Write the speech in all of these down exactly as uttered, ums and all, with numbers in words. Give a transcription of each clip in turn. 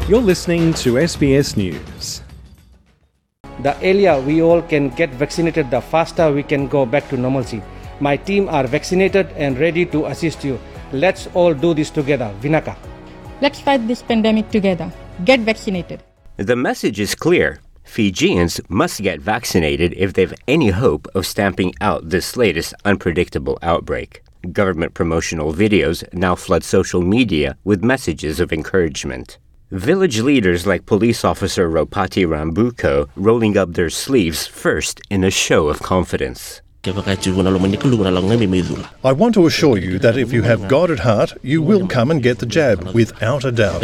You're listening to S B S News. The earlier we all can get vaccinated, the faster we can go back to normalcy. My team are vaccinated and ready to assist you. Let's all do this together. Vinaka. Let's fight this pandemic together. Get vaccinated. The message is clear. Fijians must get vaccinated if they've any hope of stamping out this latest unpredictable outbreak. Government promotional videos now flood social media with messages of encouragement. Village leaders like police officer Ropati Rambuko rolling up their sleeves first in a show of confidence. I want to assure you that if you have God at heart, you will come and get the jab, without a doubt.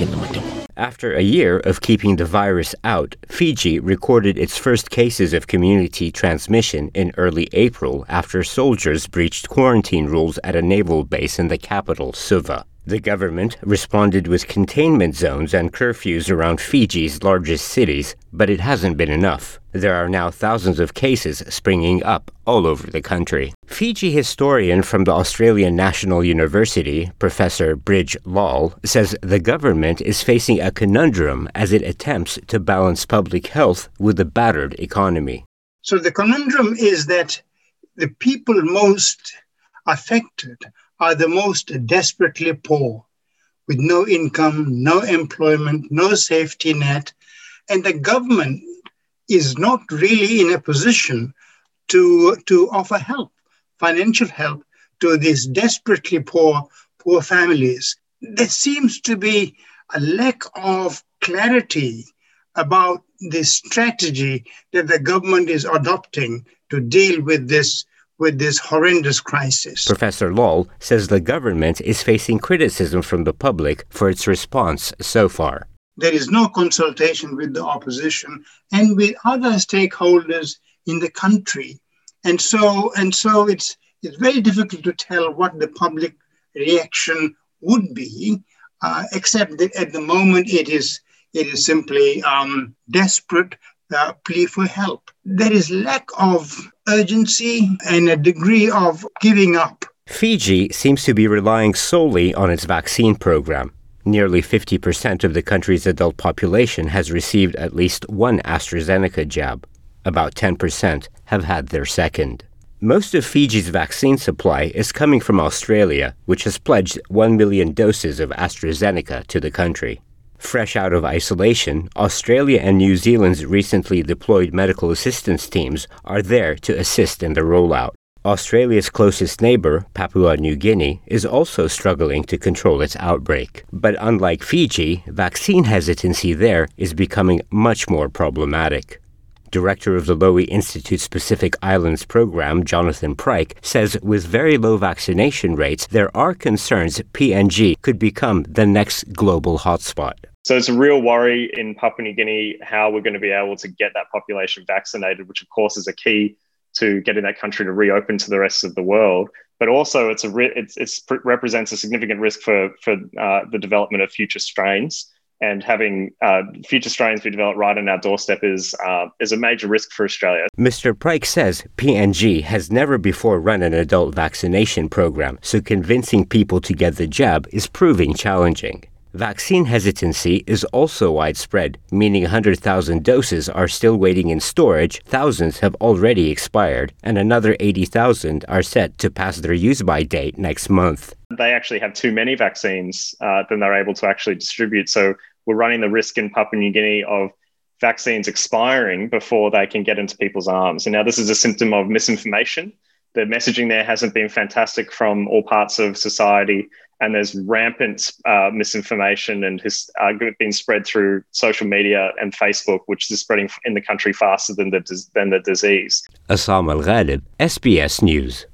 After a year of keeping the virus out, Fiji recorded its first cases of community transmission in early April after soldiers breached quarantine rules at a naval base in the capital, Suva. The government responded with containment zones and curfews around Fiji's largest cities, but it hasn't been enough. There are now thousands of cases springing up all over the country. Fiji historian from the Australian National University, Professor Bridge Lal, says the government is facing a conundrum as it attempts to balance public health with a battered economy. So the conundrum is that the people most affected are the most desperately poor, with no income, no employment, no safety net, and the government is not really in a position to, to offer help, financial help, to these desperately poor, poor families. There seems to be a lack of clarity about the strategy that the government is adopting to deal with this with this horrendous crisis. Professor Lal says the government is facing criticism from the public for its response so far. There is no consultation with the opposition and with other stakeholders in the country. And so and so it's it's very difficult to tell what the public reaction would be, uh, except that at the moment it is it is simply um, desperate uh, plea for help. There is lack of urgency and a degree of giving up. Fiji seems to be relying solely on its vaccine program. Nearly fifty percent of the country's adult population has received at least one AstraZeneca jab. About ten percent have had their second. Most of Fiji's vaccine supply is coming from Australia, which has pledged one million doses of AstraZeneca to the country. Fresh out of isolation, Australia and New Zealand's recently deployed medical assistance teams are there to assist in the rollout. Australia's closest neighbor, Papua New Guinea, is also struggling to control its outbreak. But unlike Fiji, vaccine hesitancy there is becoming much more problematic. Director of the Lowy Institute's Pacific Islands program, Jonathan Pryke, says with very low vaccination rates, there are concerns P N G could become the next global hotspot. So it's a real worry in Papua New Guinea how we're going to be able to get that population vaccinated, which of course is a key to getting that country to reopen to the rest of the world. But also it's a re- it's, it's represents a significant risk for, for uh, the development of future strains. And having uh, future strains be developed right on our doorstep is uh, is a major risk for Australia. Mister Pryke says P N G has never before run an adult vaccination program, so convincing people to get the jab is proving challenging. Vaccine hesitancy is also widespread, meaning one hundred thousand doses are still waiting in storage, thousands have already expired, and another eighty thousand are set to pass their use-by date next month. They actually have too many vaccines uh, than they're able to actually distribute. So we're running the risk in Papua New Guinea of vaccines expiring before they can get into people's arms. And now this is a symptom of misinformation. The messaging there hasn't been fantastic from all parts of society, and there's rampant uh, misinformation and has uh, been spread through social media and Facebook, which is spreading in the country faster than the, than the disease. Assam Al-Ghalib, S B S News.